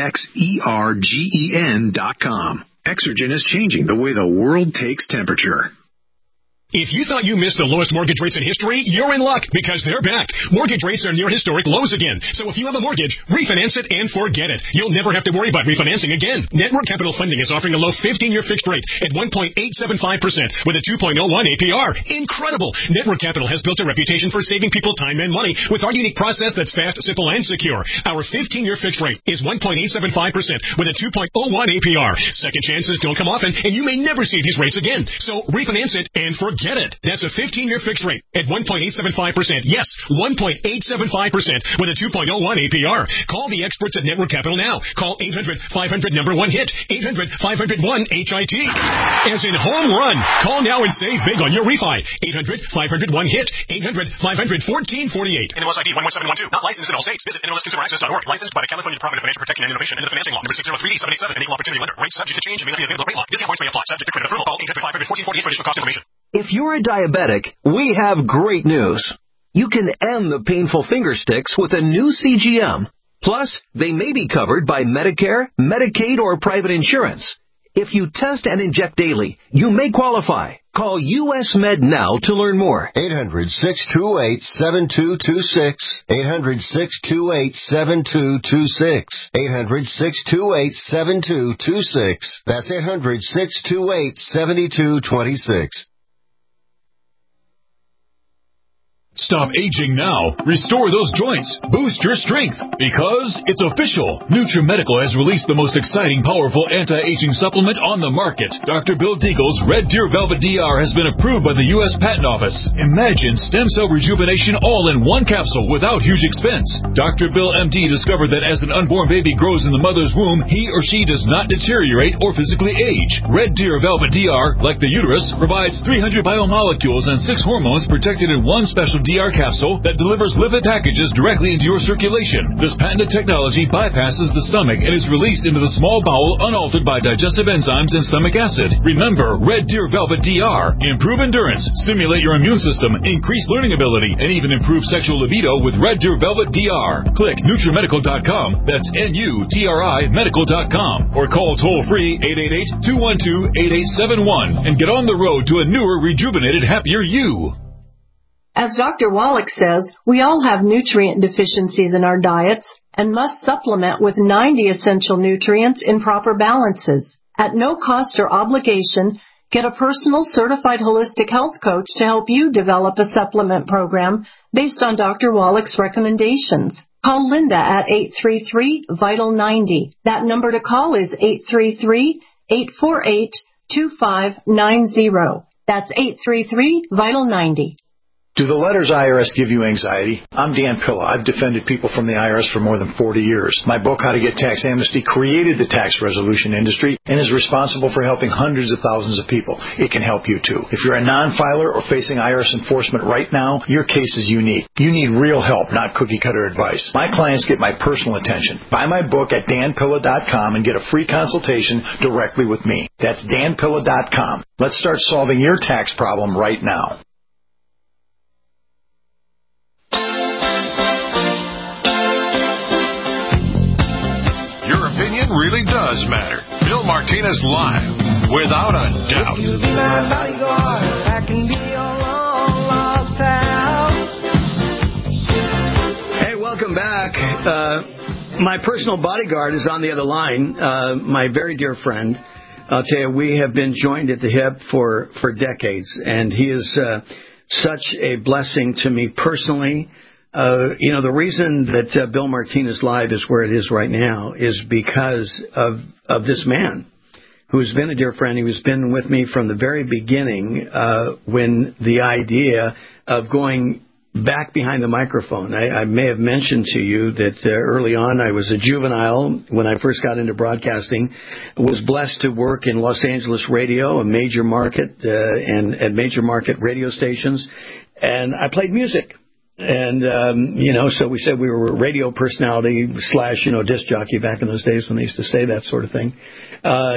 S2: EXERGEN.com. Exergen is changing the way the world takes temperature.
S6: If you thought you missed the lowest mortgage rates in history, you're in luck because they're back. Mortgage rates are near historic lows again. So if you have a mortgage, refinance it and forget it. You'll never have to worry about refinancing again. Network Capital Funding is offering a low 15-year fixed rate at 1.875% with a 2.01 APR. Incredible! Network Capital has built a reputation for saving people time and money with our unique process that's fast, simple, and secure. Our 15-year fixed rate is 1.875% with a 2.01 APR. Second chances don't come often, and you may never see these rates again. So refinance it and forget it. That's a 15-year fixed rate at 1.875%. Yes, 1.875% with a 2.01 APR. Call the experts at Network Capital now. Call 800-500-1-HIT. 800-500-1-HIT. As in home run. Call now and save big on your refi. 800-500-1-HIT. 800-500-1448. NMLS ID 11712. Not licensed in all states. Visit NMLSconsumeraccess.org. Licensed by the California Department of Financial Protection and Innovation and the Financing Law. Number 603D77. An equal opportunity lender. Rates subject to change and may not be available at rate lock. Discount points may apply. Subject to credit approval. Call 800-500-1448 for additional cost information.
S23: If you're a diabetic, we have great news. You can end the painful finger sticks with a new CGM. Plus, they may be covered by Medicare, Medicaid, or private insurance. If you test and inject daily, you may qualify. Call US Med now to learn more.
S21: 800-628-7226. 800-628-7226. 800-628-7226. That's 800-628-7226.
S17: Stop aging now. Restore those joints. Boost your strength. Because it's official. NutriMedical has released the most exciting, powerful anti-aging supplement on the market. Dr. Bill Deagle's Red Deer Velvet DR has been approved by the U.S. Patent Office. Imagine stem cell rejuvenation all in one capsule without huge expense. Dr. Bill MD discovered that as an unborn baby grows in the mother's womb, he or she does not deteriorate or physically age. Red Deer Velvet DR, like the uterus, provides 300 biomolecules and 6 hormones protected in one special DR capsule that delivers lipid packages directly into your circulation. This patented technology bypasses the stomach and is released into the small bowel unaltered by digestive enzymes and stomach acid. Remember, Red Deer Velvet DR. Improve endurance, stimulate your immune system, increase learning ability, and even improve sexual libido with Red Deer Velvet DR. Click NutriMedical.com. That's NUTRI Medical.com. Or call toll-free 888-212-8871 and get on the road to a newer, rejuvenated, happier you.
S5: As Dr. Wallach says, we all have nutrient deficiencies in our diets and must supplement with 90 essential nutrients in proper balances. At no cost or obligation, get a personal certified holistic health coach to help you develop a supplement program based on Dr. Wallach's recommendations. Call Linda at 833-VITAL-90. That number to call is 833-848-2590. That's 833-VITAL-90.
S7: Do the letters IRS give you anxiety? I'm Dan Pilla. I've defended people from the IRS for more than 40 years. My book, How to Get Tax Amnesty, created the tax resolution industry and is responsible for helping hundreds of thousands of people. It can help you too. If you're a non-filer or facing IRS enforcement right now, your case is unique. You need real help, not cookie-cutter advice. My clients get my personal attention. Buy my book at danpilla.com and get a free consultation directly with me. That's danpilla.com. Let's start solving your tax problem right now.
S11: Your opinion really does matter. Bill Martinez Live, without a doubt.
S12: If you be my bodyguard, I can be your long-lost pal.
S13: Hey, welcome back. My personal bodyguard is on the other line, my very dear friend. I'll tell you, we have been joined at the hip for decades, and he is such a blessing to me personally. The reason that Bill Martinez Live is where it is right now is because of this man who's been a dear friend. He's been with me from the very beginning when the idea of going back behind the microphone. I may have mentioned to you that early on I was a juvenile when I first got into broadcasting, was blessed to work in Los Angeles radio, a major market, and at major market radio stations, and I played music. And, so we said we were a radio personality / disc jockey back in those days when they used to say that sort of thing. So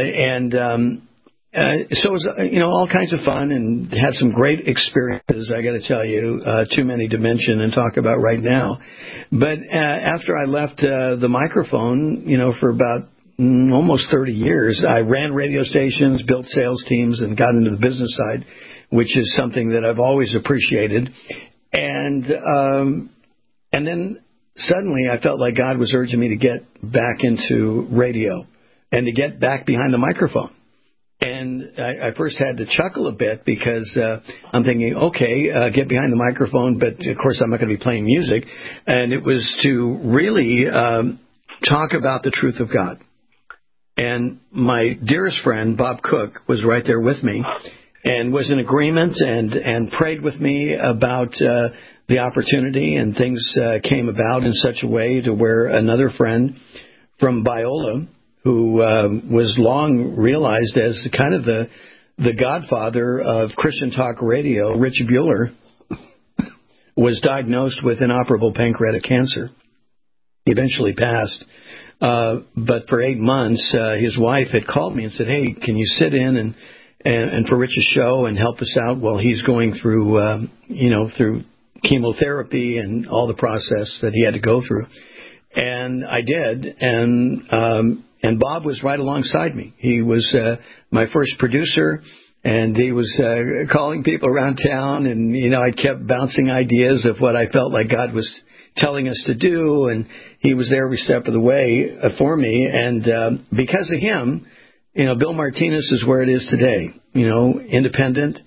S13: it was, all kinds of fun and had some great experiences, I got to tell you, too many to mention and talk about right now. But after I left the microphone, for about almost 30 years, I ran radio stations, built sales teams, and got into the business side, which is something that I've always appreciated. And then suddenly I felt like God was urging me to get back into radio and to get back behind the microphone. And I first had to chuckle a bit because I'm thinking, okay, get behind the microphone, but of course I'm not going to be playing music. And it was to really talk about the truth of God. And my dearest friend, Bob Cook, was right there with me. And was in agreement and prayed with me about the opportunity, and things came about in such a way to where another friend from Biola, who was long realized as kind of the godfather of Christian talk radio, Rich Bueller, was diagnosed with inoperable pancreatic cancer. He eventually passed. But for 8 months, his wife had called me and said, hey, can you sit in and for Rich's show and help us out while he's going through, through chemotherapy and all the process that he had to go through. And I did, and Bob was right alongside me. He was my first producer, and he was calling people around town, and, I kept bouncing ideas of what I felt like God was telling us to do, and he was there every step of the way for me. And because of him, Bill Martinez is where it is today, independent,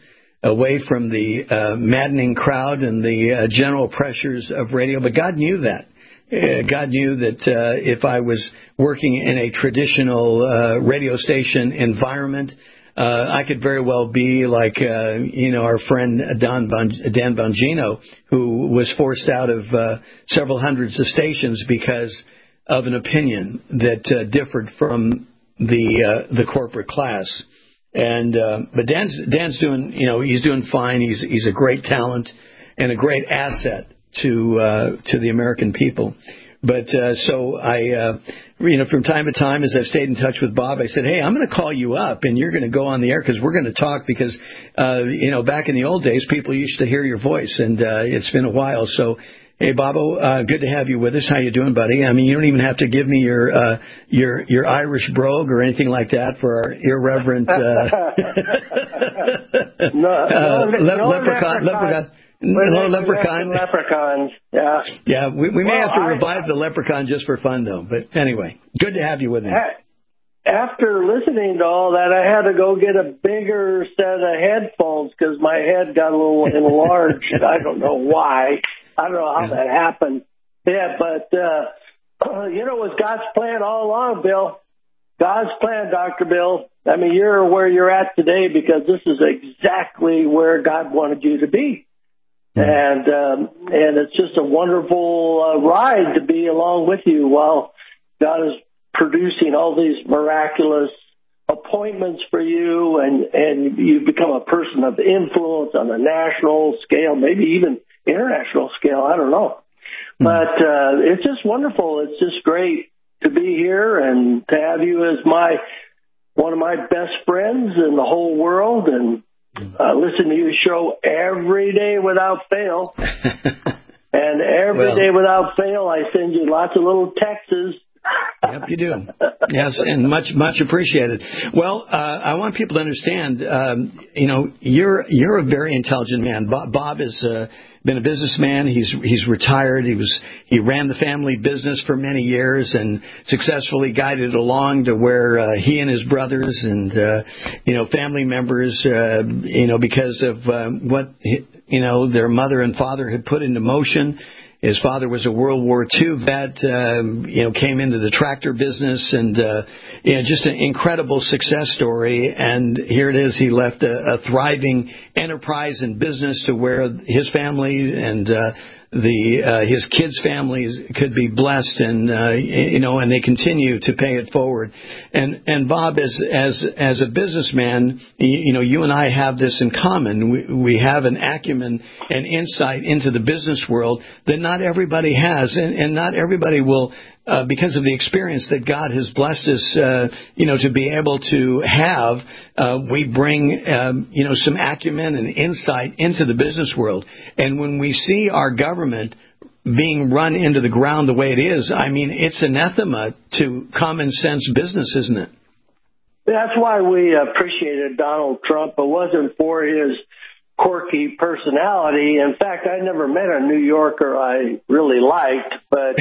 S13: away from the maddening crowd and the general pressures of radio. But God knew that. God knew that if I was working in a traditional radio station environment, I could very well be like, our friend Dan Bongino, who was forced out of several hundreds of stations because of an opinion that differed from the corporate class. But Dan's doing, he's doing fine. He's a great talent and a great asset to the American people. But so I, from time to time, as I've stayed in touch with Bob, I said, hey, I'm going to call you up and you're going to go on the air because we're going to talk because, back in the old days, people used to hear your voice, and it's been a while. So, hey, Bobo, good to have you with us. How you doing, buddy? I mean, you don't even have to give me your Irish brogue or anything like that for our irreverent leprechaun.
S8: Leprechauns, yeah.
S13: Yeah, we may have to revive the leprechaun just for fun, though. But anyway, good to have you with me.
S8: After listening to all that, I had to go get a bigger set of headphones because my head got a little enlarged. I don't know why. I don't know how that happened. Yeah, but, it was God's plan all along, Bill. God's plan, Dr. Bill. I mean, you're where you're at today because this is exactly where God wanted you to be. And it's just a wonderful ride to be along with you while God is producing all these miraculous appointments for you, and you've become a person of influence on a national scale, maybe even international scale. I don't know. But it's just wonderful. It's just great to be here and to have you as one of my best friends in the whole world, and listen to your show every day without fail. And every day without fail, I send you lots of little texts.
S13: Yep, you do. Yes, and much appreciated. Well, I want people to understand, you're a very intelligent man. Bob has been a businessman. He's retired. He ran the family business for many years and successfully guided it along to where he and his brothers and family members, because of what their mother and father had put into motion. His father was a World War II vet, came into the tractor business, and just an incredible success story. And here it is, he left a thriving enterprise and business to where his family and his kids' families could be blessed, and and they continue to pay it forward. And Bob, as a businessman, you and I have this in common. We have an acumen and insight into the business world that not everybody has, and not everybody will. Because of the experience that God has blessed us, to be able to have, we bring, some acumen and insight into the business world. And when we see our government being run into the ground the way it is, I mean, it's anathema to common sense business, isn't it?
S8: That's why we appreciated Donald Trump. It wasn't for his quirky personality. In fact, I never met a New Yorker I really liked, but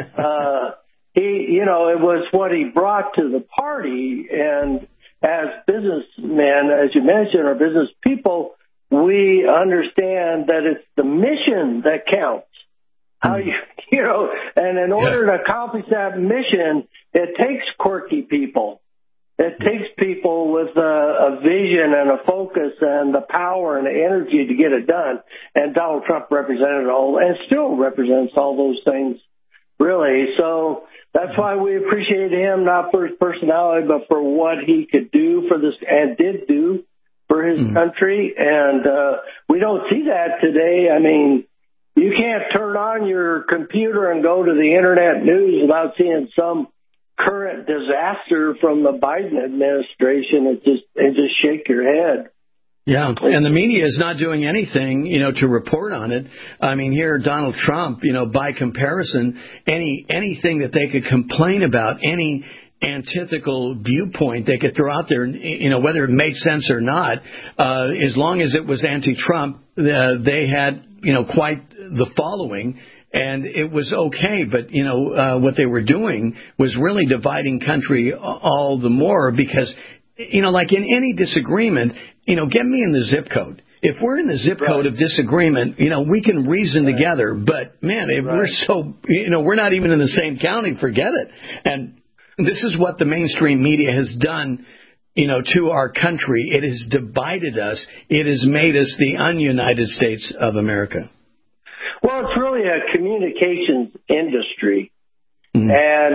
S8: it was what he brought to the party. And as businessmen, as you mentioned, or business people, we understand that it's the mission that counts. How and in order to accomplish that mission, it takes quirky people. It takes people with a vision and a focus and the power and the energy to get it done. And Donald Trump represented all, and still represents all those things, really. So that's why we appreciate him, not for his personality, but for what he could do for this and did do for his country. And we don't see that today. I mean, you can't turn on your computer and go to the internet news without seeing some current disaster from the Biden administration, and just shake your head.
S13: Yeah, and the media is not doing anything, to report on it. I mean, here, Donald Trump, by comparison, anything that they could complain about, any antithetical viewpoint they could throw out there, whether it made sense or not, as long as it was anti-Trump, they had, quite the following. And it was okay, but, what they were doing was really dividing country all the more because, like in any disagreement, get me in the zip code. if we're in the zip code of disagreement, we can reason together. But man, if we're so, we're not even in the same county, forget it. And this is what the mainstream media has done, to our country. It has divided us. It has made us the un-United States of America.
S8: Well, it's really a communications industry, and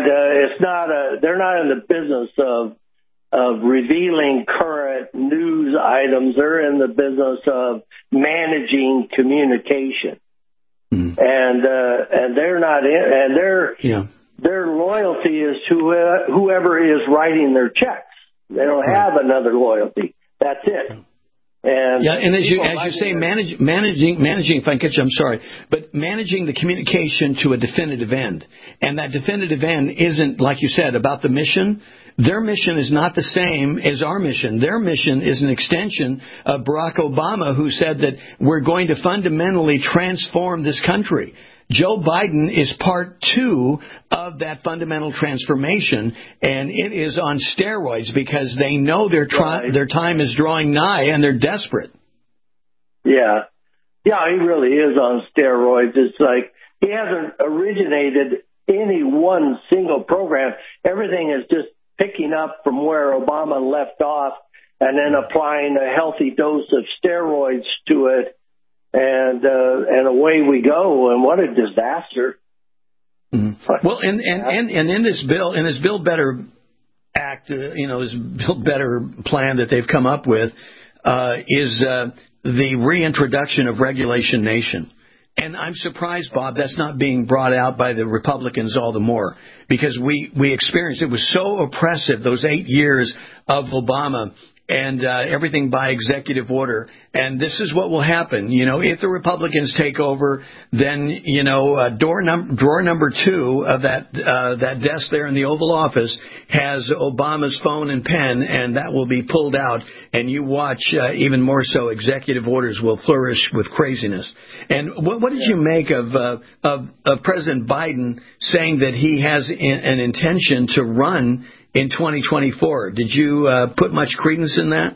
S8: they're not in the business of revealing current news items. They're in the business of managing communication, and they're not in, and their loyalty is to whoever is writing their checks. They don't have another loyalty. That's it. And
S13: as you say, managing. If I can catch you, I'm sorry, but managing the communication to a definitive end, and that definitive end isn't, like you said, about the mission. Their mission is not the same as our mission. Their mission is an extension of Barack Obama, who said that we're going to fundamentally transform this country. Joe Biden is part 2 of that fundamental transformation, and it is on steroids because they know their time is drawing nigh and they're desperate. Yeah, he really is on steroids. It's like he hasn't originated any one single program. Everything is just picking up from where Obama left off and then applying a healthy dose of steroids to it. And away we go, and what a disaster! Well, and in this Build Better Act, this Build Better plan that they've come up with is the reintroduction of Regulation Nation. And I'm surprised, Bob, that's not being brought out by the Republicans all the more, because we experienced, it was so oppressive, those 8 years of Obama, and everything by executive order. And this is what will happen. If the Republicans take over, then, drawer number 2 of that desk there in the Oval Office has Obama's phone and pen, and that will be pulled out. And you watch, even more so, executive orders will flourish with craziness. And what did you make of President Biden saying that he has an intention to run in 2024? Did you put much credence in that?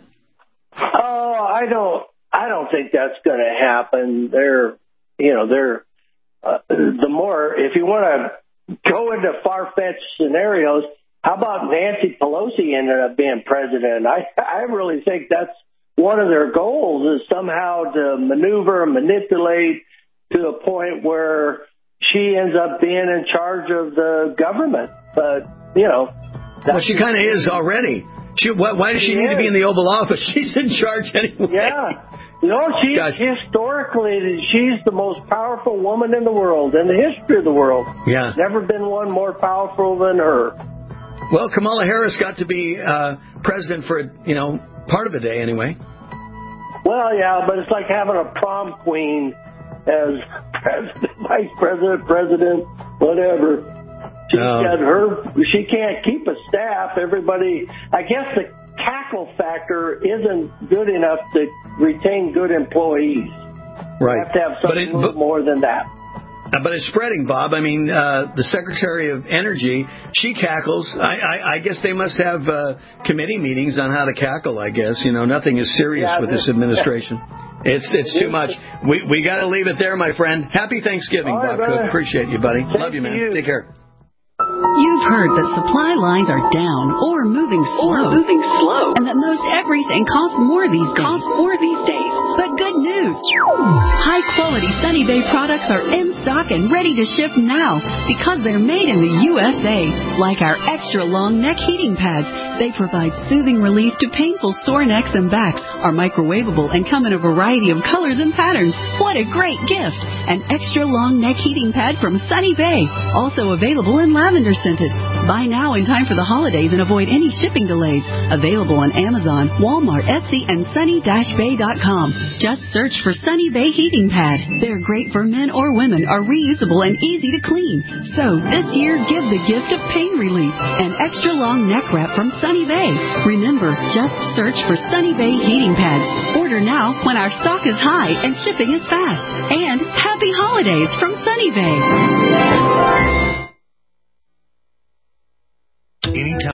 S8: Oh, I don't think that's going to happen. The more, if you want to go into far-fetched scenarios, how about Nancy Pelosi ended up being president? I really think that's one of their goals, is somehow to maneuver and manipulate to a point where she ends up being in charge of the government. But,
S13: well, she kind of is already. Why does she need to be in the Oval Office? She's in charge anyway.
S8: Yeah. Historically, she's the most powerful woman in the world, in the history of the world.
S13: Yeah.
S8: Never been one more powerful than her.
S13: Well, Kamala Harris got to be president for, part of a day anyway.
S8: Well, yeah, but it's like having a prom queen as president, vice president, whatever. She can't keep a staff. Everybody, I guess the cackle factor isn't good enough to retain good employees.
S13: Right.
S8: You have to have something more than that.
S13: But it's spreading, Bob. I mean, the Secretary of Energy, she cackles. I guess they must have committee meetings on how to cackle, I guess. Nothing is serious with this administration. It's too much. We got to leave it there, my friend. Happy Thanksgiving, Bob Cook. Appreciate you, buddy. Love you, man. Take care.
S1: You've heard that supply lines are down or moving slow, and that most everything costs more these days. But good news! High-quality Sunny Bay products are in stock and ready to ship now because they're made in the USA. Like our extra-long neck heating pads, they provide soothing relief to painful sore necks and backs, are microwavable and come in a variety of colors and patterns. What a great gift! An extra-long neck heating pad from Sunny Bay, also available in lavender scented. Buy now in time for the holidays and avoid any shipping delays. Available on Amazon, Walmart, Etsy, and sunny-bay.com. Just search for Sunny Bay Heating Pad. They're great for men or women, are reusable and easy to clean. So this year, give the gift of pain relief. An extra long neck wrap from Sunny Bay. Remember, just search for Sunny Bay Heating Pads. Order now when our stock is high and shipping is fast. And happy holidays from Sunny Bay.
S11: Anytime.